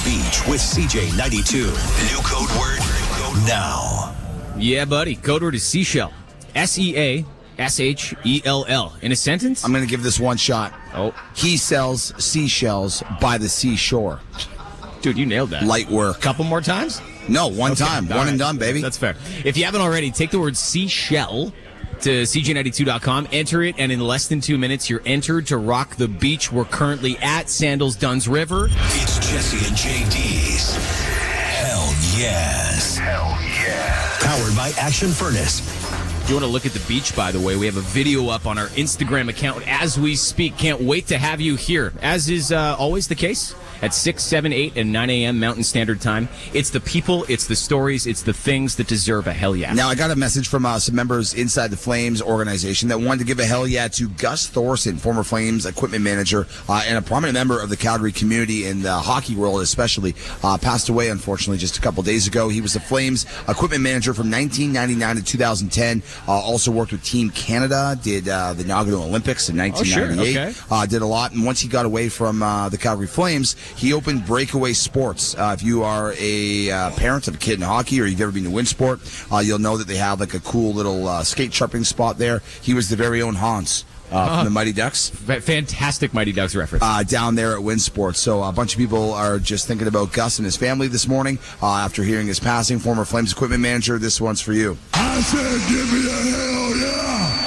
beach with CJ92. New code word now. Yeah, buddy. Code word is seashell. SEASHELL. In a sentence? I'm going to give this one shot. Oh. He sells seashells by the seashore. Dude, you nailed that. Light work. Couple more times? No, one time. All One right. and done, baby. That's fair. If you haven't already, take the word seashell to CJ92.com, enter it, and in less than 2 minutes, you're entered to rock the beach. We're currently at Sandals Duns River. It's Jesse and JD's Hell Yes. Hell yeah. Powered by Action Furnace. If you want to look at the beach, by the way, we have a video up on our Instagram account as we speak. Can't wait to have you here. As is always the case, at 6, 7, 8, and 9 a.m. Mountain Standard Time. It's the people, it's the stories, it's the things that deserve a hell yeah. Now, I got a message from some members inside the Flames organization that wanted to give a hell yeah to Gus Thorson, former Flames equipment manager and a prominent member of the Calgary community and the hockey world especially. Passed away, unfortunately, just a couple days ago. He was the Flames equipment manager from 1999 to 2010. Also worked with Team Canada, did the inaugural Olympics in 1998. Oh, sure. Okay. Did a lot. And once he got away from the Calgary Flames, he opened Breakaway Sports. If you are a parent of a kid in hockey or you've ever been to Winsport, you'll know that they have like a cool little skate sharpening spot there. He was the very own Hans from the Mighty Ducks. Fantastic Mighty Ducks reference. Down there at Winsport. So a bunch of people are just thinking about Gus and his family this morning after hearing his passing. Former Flames equipment manager, this one's for you. I said, give me a hell yeah.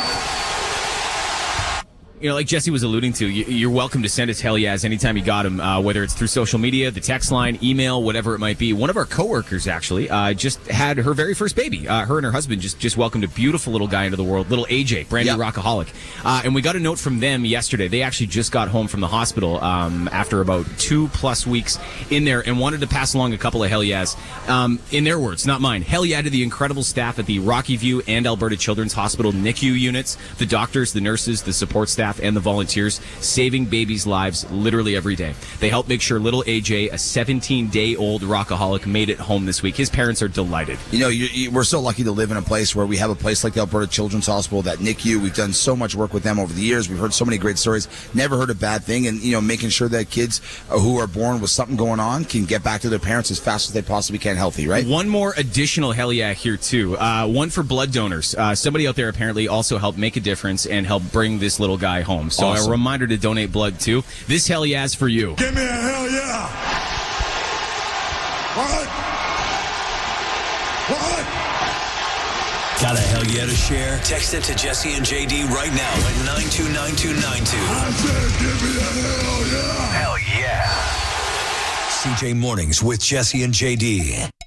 You know, like Jesse was alluding to, you're welcome to send us hell yeahs anytime you got them, whether it's through social media, the text line, email, whatever it might be. One of our coworkers actually just had her very first baby. Her and her husband just welcomed a beautiful little guy into the world, little AJ, brand new rockaholic. And we got a note from them yesterday. They actually just got home from the hospital after about 2+ weeks in there and wanted to pass along a couple of hell yeahs. In their words, not mine. Hell yeah to the incredible staff at the Rocky View and Alberta Children's Hospital NICU units, the doctors, the nurses, the support staff, and the volunteers saving babies' lives literally every day. They help make sure little AJ, a 17-day-old rockaholic, made it home this week. His parents are delighted. You know, we're so lucky to live in a place where we have a place like the Alberta Children's Hospital, that NICU. We've done so much work with them over the years. We've heard so many great stories. Never heard a bad thing. And, you know, making sure that kids who are born with something going on can get back to their parents as fast as they possibly can healthy, right? One more additional hell yeah here, too. One for blood donors. Somebody out there apparently also helped make a difference and help bring this little guy home. So awesome. A reminder to donate blood, too. This hell yeah is for you. Give me a hell yeah. What? Got a hell yeah to share? Text it to Jesse and JD right now at 929292. I said, give me a hell yeah. Hell yeah. CJ Mornings with Jesse and JD.